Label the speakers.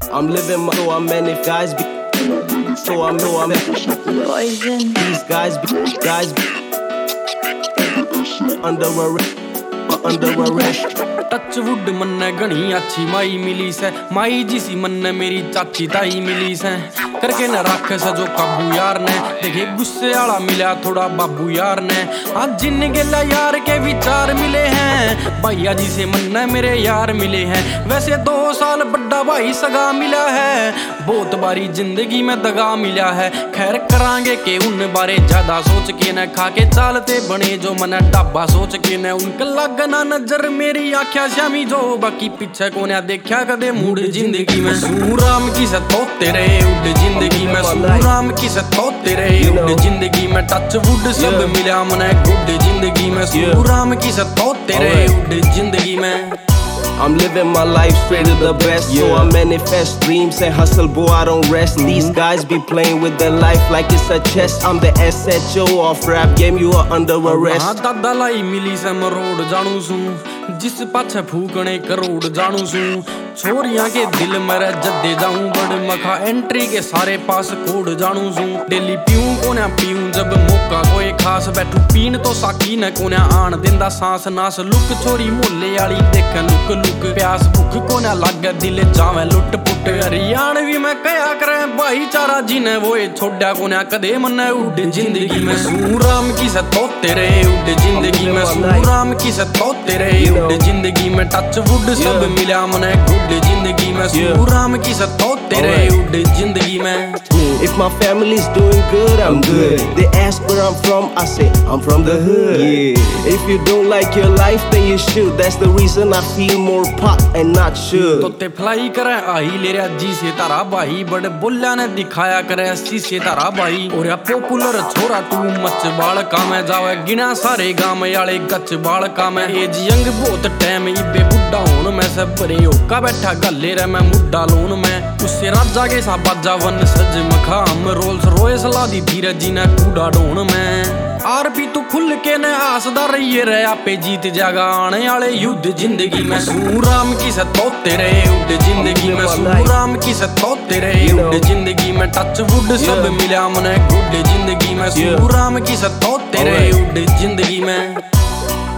Speaker 1: I'm living my, so many guys be, so I'm
Speaker 2: Poison.
Speaker 1: these guys be under arrest.
Speaker 3: Touch wood मन्ने घनी अच्छी माई मिली से, माई जी सी मन्ने मेरी चाची ताई मिली से। करके न रख सजो काबू यार ने, देखे गुस्से आला मिला थोड़ा बाबू यार ने। आज जिन गेला यार के विचार मिले हैं, भैया जी से मन्ने मेरे यार मिले हैं। वैसे 2 साल बड़ा भाई सगा मिला है, बहुत बारी जिंदगी में दगा मिला है। खैर करांगे के उन बारे ज्यादा सोच के न, खा के चालते बने जो मन डाबा सोच के न। उनका लगना नजर मेरी आख्या श्यामी जो, बाकी पीछे को न देखा कदे मूड जिंदगी में। सूराम की सतोते रहे उड़ जिंदगी में, सूराम की सतोते रहे उड़ जिंदगी में। टच वुड सब मिला मने गुड जिंदगी में, सूराम की सतोते रहे उड़ जिंदगी में।
Speaker 1: I'm living my life straight to the best, so I manifest dreams and hustle, boy I don't rest. These guys be playing with their life like it's a chess. I'm the SHO of rap game, you are under arrest.
Speaker 3: हाँ दादा लाई मिली से मरोड़ जानू सू, जिस पाछे फूकने करोड़ जानू सू। छोरियां के दिल मेरे जद्दे जाऊं, बड़ मखा एंट्री के सारे पास कोड जानू सू। डेली पीऊं कोन्या पीऊं जब मौका कोई खास, बैठू पीन तो साकी न कोन्या आन दिंदा सांस नास। लुक छोरी मोले आली देख लुक लुक, प्यास भुख कोन्या लागे दिल जावे लुट पुट। हरियाणवी में कया करे भाईचारा जिने, वो छोड़ा कोन्या कदे मन्ने उड़ जिंदगी में। सूराम की सतोते रहे उड़ जिंदगी में, सूराम की सतोते रहे उड़ जिंदगी में। टच वुड सब मिला मने गुड जिंदगी में, सूराम की सतोते रहे उड़ जिंदगी में।
Speaker 1: If my family's doing good, I'm good. They ask where I'm from, I say I'm from the hood. Yeah. If you don't like your life, then you should. That's the reason I feel more pop and not should.
Speaker 3: तोते fly करे आई ले रहा जी से तारा भाई, बड़े बोलिया ने दिखाया करे अस्सी से तारा भाई। और या पॉपुलर छोरा तू मच बाल का में जावे, गिना सारे गाँव याले गच बाल का में। एज यंग बहुत टाइम इबे बुढ़ा होन में, सब बरे होका बैठा गले रे मैं मुड्डा लोन में। उससे राजा के सा बाजा वन सज मखाम, रोल्स रॉयस ला दी धीरज जी ने कूड़ा ढोन में। आरपी तू खुल के न आसदा रहिए रे, आपे जीत जागा आने वाले युद्ध जिंदगी में। सूराम की सतोते रहे उड़ जिंदगी में, सूराम की सतोते रहे उड़ जिंदगी में। टच वुड सब मिला मने गुड जिंदगी में, सूराम की सतोते रहे उड़ जिंदगी में।